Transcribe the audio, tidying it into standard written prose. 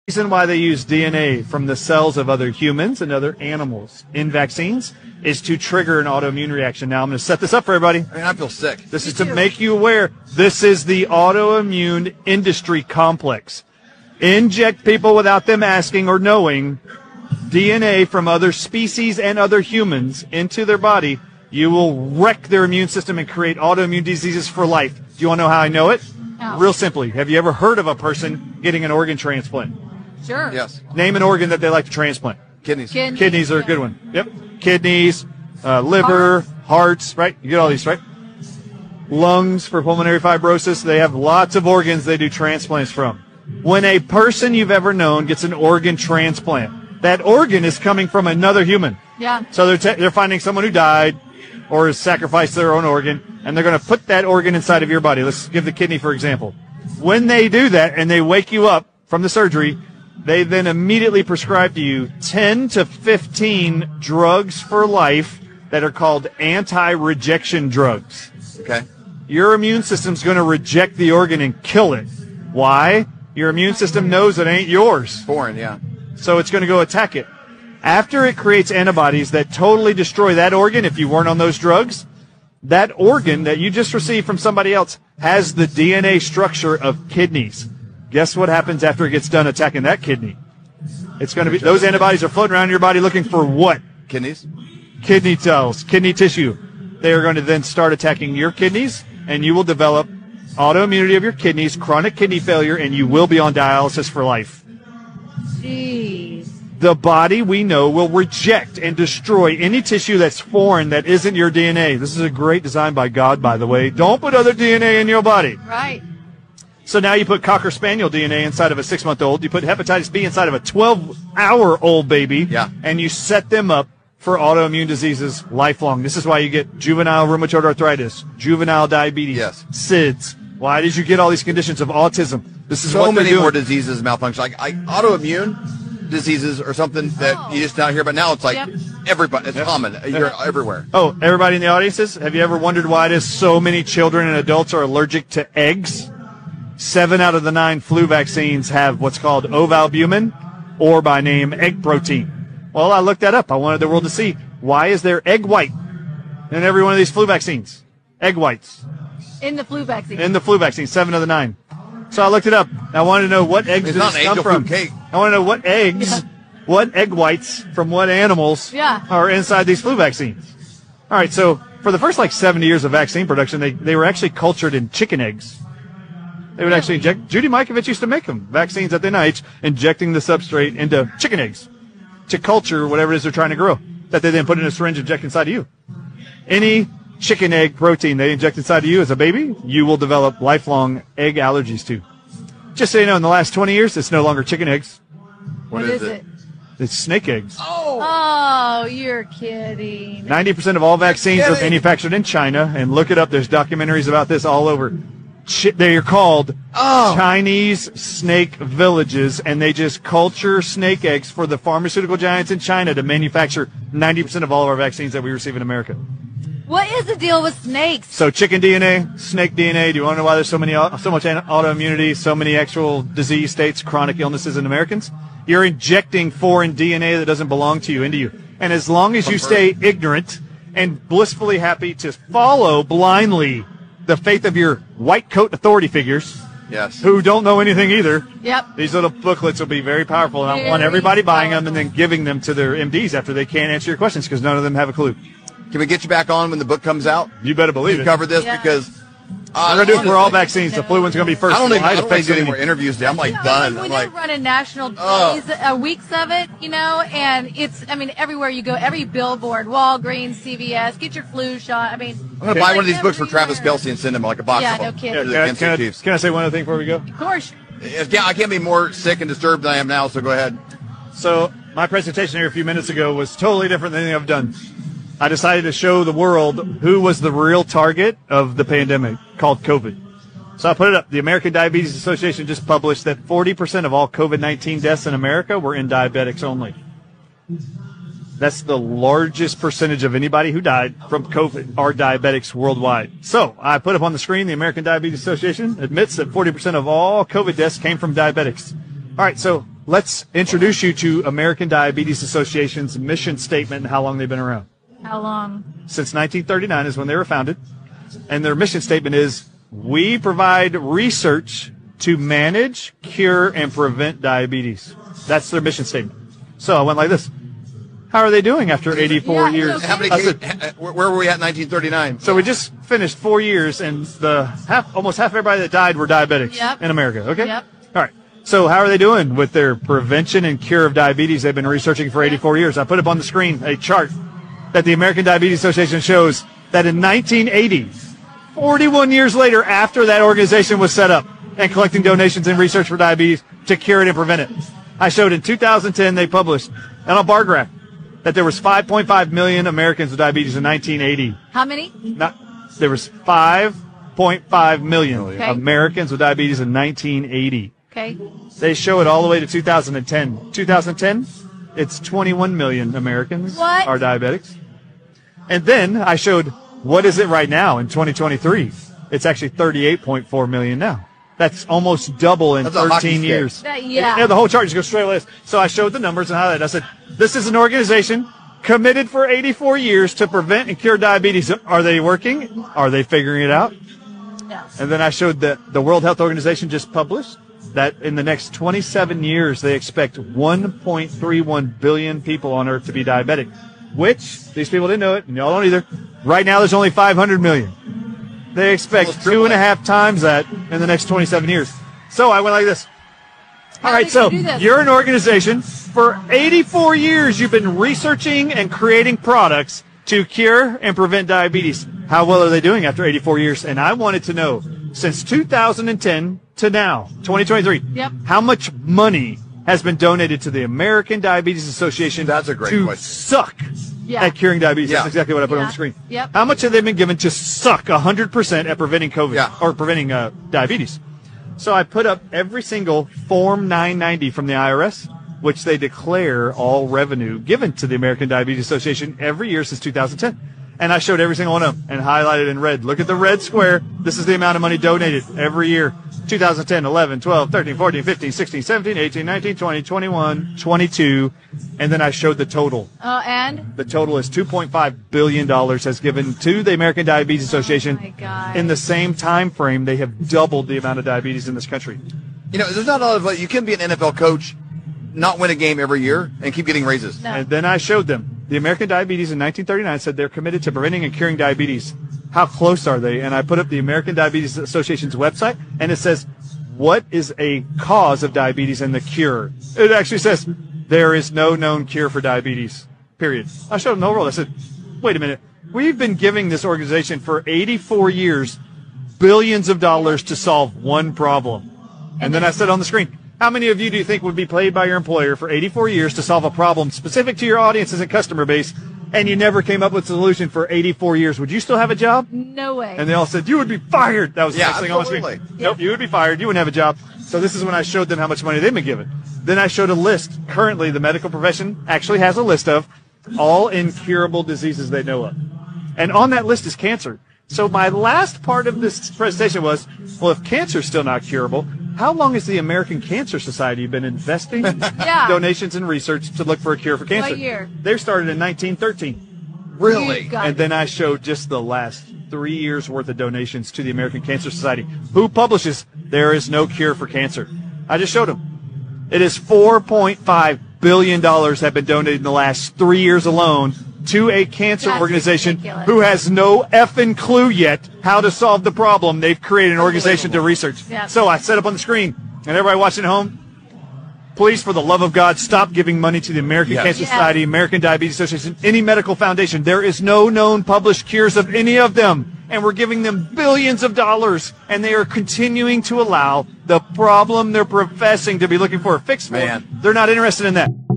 reason why they use DNA from the cells of other humans and other animals in vaccines is to trigger an autoimmune reaction. Now, I'm going to set this up for everybody. I mean, I feel sick. This is to make you aware. This is the autoimmune industry complex. Inject people without them asking or knowing DNA from other species and other humans into their body. You will wreck their immune system and create autoimmune diseases for life. Do you want to know how I know it? No. Real simply. Have you ever heard of a person getting an organ transplant? Sure. Yes. Name an organ that they like to transplant. Kidneys. Kidneys are a good one. Yep. Kidneys, liver, hearts, right? You get all these, right? Lungs for pulmonary fibrosis. They have lots of organs they do transplants from. When a person you've ever known gets an organ transplant, that organ is coming from another human. Yeah. So they're finding someone who died or has sacrificed their own organ, and they're going to put that organ inside of your body. Let's give the kidney, for example. When they do that and they wake you up from the surgery, they then immediately prescribe to you 10 to 15 drugs for life that are called anti-rejection drugs. Okay. Your immune system's going to reject the organ and kill it. Why? Your immune system knows it ain't yours. Foreign, yeah. So it's going to go attack it. After it creates antibodies that totally destroy that organ, if you weren't on those drugs, that organ that you just received from somebody else has the DNA structure of kidneys. Guess what happens after it gets done attacking that kidney? It's going to be, those antibodies are floating around in your body looking for what? Kidneys? Kidney cells, kidney tissue. They are going to then start attacking your kidneys, and you will develop autoimmunity of your kidneys, chronic kidney failure, and you will be on dialysis for life. Jeez. The body, we know, will reject and destroy any tissue that's foreign that isn't your DNA. This is a great design by God, by the way. Don't put other DNA in your body. Right. So now you put Cocker Spaniel DNA inside of a 6-month-old. You put hepatitis B inside of a 12-hour-old baby. Yeah. And you set them up for autoimmune diseases lifelong. This is why you get juvenile rheumatoid arthritis, juvenile diabetes, Yes. SIDS. Why did you get all these conditions of autism? This is So what they're many doing. more diseases malfunction. Like autoimmune diseases or something that you just not hear about now. It's like everybody. It's common. You're everywhere. Oh, everybody in the audiences, have you ever wondered why it is so many children and adults are allergic to eggs? 7 out of the 9 flu vaccines have what's called ovalbumin, or by name, egg protein. Well, I looked that up. I wanted the world to see, why is there egg white in every one of these flu vaccines? Egg whites. In the flu vaccine. In the flu vaccine, 7 of the 9. So I looked it up. I wanted to know what eggs It's did not this an come angel from. food cake. I want to know what eggs, what egg whites from what animals are inside these flu vaccines. All right, so for the first 70 years of vaccine production, they were actually cultured in chicken eggs. They would actually inject. Judy Mikovits used to make them, vaccines at the NIH, injecting the substrate into chicken eggs to culture whatever it is they're trying to grow, that they then put in a syringe and inject inside of you. Any chicken egg protein they inject inside of you as a baby, you will develop lifelong egg allergies to. Just so you know, in the last 20 years, it's no longer chicken eggs. What is it? It's snake eggs. Oh, you're kidding. 90% of all vaccines are manufactured in China, and look it up. There's documentaries about this all over. They are called Chinese snake villages, and they just culture snake eggs for the pharmaceutical giants in China to manufacture 90% of all of our vaccines that we receive in America. What is the deal with snakes? So chicken DNA, snake DNA. Do you want to know why there's so much autoimmunity, so many actual disease states, chronic illnesses in Americans? You're injecting foreign DNA that doesn't belong to you into you. And as long as you stay ignorant and blissfully happy to follow blindly the faith of your white coat authority figures, who don't know anything either, these little booklets will be very powerful. And I want everybody buying them and then giving them to their MDs after they can't answer your questions because none of them have a clue. Can we get you back on when the book comes out? You better believe it. Cover this because we're going to do it for all vaccines. The flu one's going to be first. I don't even do any more interviews today. I'm done. When they're running national days, weeks of it, and it's, everywhere you go, every billboard, Walgreens, CVS, get your flu shot. I'm going to buy one of these books for Travis Kelce and send him like a box of them. No kidding. Can I say one other thing before we go? Of course. I can't be more sick and disturbed than I am now, so go ahead. So my presentation here a few minutes ago was totally different than anything I've done. I decided to show the world who was the real target of the pandemic called COVID. So I put it up. The American Diabetes Association just published that 40% of all COVID-19 deaths in America were in diabetics only. That's the largest percentage of anybody who died from COVID are diabetics worldwide. So I put up on the screen, the American Diabetes Association admits that 40% of all COVID deaths came from diabetics. All right, so let's introduce you to American Diabetes Association's mission statement and how long they've been around. How long? Since 1939 is when they were founded. And their mission statement is, we provide research to manage, cure, and prevent diabetes. That's their mission statement. So I went like this. How are they doing after 84 years? Okay. How many where were we at in 1939? So we just finished 4 years, and almost half everybody that died were diabetics in America. Okay? Yep. All right. So how are they doing with their prevention and cure of diabetes? They've been researching for 84 years. I put up on the screen a chart that the American Diabetes Association shows that in 1980, 41 years later after that organization was set up and collecting donations and research for diabetes to cure it and prevent it, I showed in 2010 they published on a bar graph that there was 5.5 million Americans with diabetes in 1980. How many? There was 5.5 million Americans with diabetes in 1980. Okay. They show it all the way to 2010. 2010, it's 21 million Americans are diabetics. And then I showed, what is it right now in 2023? It's actually 38.4 million now. That's almost double in 13 years. Yeah, the whole chart just goes straight like this. So I showed the numbers and highlighted. I said, this is an organization committed for 84 years to prevent and cure diabetes. Are they working? Are they figuring it out? Yes. And then I showed that the World Health Organization just published that in the next 27 years, they expect 1.31 billion people on Earth to be diabetic, which these people didn't know it, and y'all don't either. Right now, there's only 500 million. They expect 2.5 times that in the next 27 years. So I went like this. All right, so you're an organization. For 84 years, you've been researching and creating products to cure and prevent diabetes. How well are they doing after 84 years? And I wanted to know, since 2010 to now, 2023, how much money has been donated to the American Diabetes Association to suck at curing diabetes? That's exactly what I put on the screen. How much have they been given to suck 100% at preventing COVID or preventing diabetes? So I put up every single Form 990 from the IRS, which they declare all revenue given to the American Diabetes Association every year since 2010. And I showed every single one of them and highlighted in red. Look at the red square. This is the amount of money donated every year. 2010, 11, 12, 13, 14, 15, 16, 17, 18, 19, 20, 21, 22. And then I showed the total. And? The total is $2.5 billion has given to the American Diabetes Association. Oh my God. In the same time frame, they have doubled the amount of diabetes in this country. You know, there's not a lot of, you can be an NFL coach, not win a game every year, and keep getting raises. No. And then I showed them. The American Diabetes in 1939 said they're committed to preventing and curing diabetes. How close are they? And I put up the American Diabetes Association's website, and it says, what is a cause of diabetes and the cure? It actually says, there is no known cure for diabetes, period. I showed them the whole world. I said, wait a minute. We've been giving this organization for 84 years billions of dollars to solve one problem. And then I said on the screen, how many of you do you think would be paid by your employer for 84 years to solve a problem specific to your audiences and customer base, and you never came up with a solution for 84 years? Would you still have a job? No way. And they all said, you would be fired. That was the next thing on my screen. Nope, you would be fired. You wouldn't have a job. So this is when I showed them how much money they've been given. Then I showed a list. Currently, the medical profession actually has a list of all incurable diseases they know of. And on that list is cancer. So my last part of this presentation was, well, if cancer is still not curable, how long has the American Cancer Society been investing donations and research to look for a cure for cancer? What year? They started in 1913. Really? And then I showed just the last 3 years worth of donations to the American Cancer Society, who publishes There Is No Cure for Cancer. I just showed them. It is $4.5 billion have been donated in the last 3 years alone to a cancer organization who has no effing clue yet how to solve the problem. They've created an organization to research. So I set up on the screen, and everybody watching at home, please, for the love of God, stop giving money to the American Cancer Society, American Diabetes Association, any medical foundation. There is no known published cures of any of them, and we're giving them billions of dollars, and they are continuing to allow the problem they're professing to be looking for a fix for. They're not interested in that.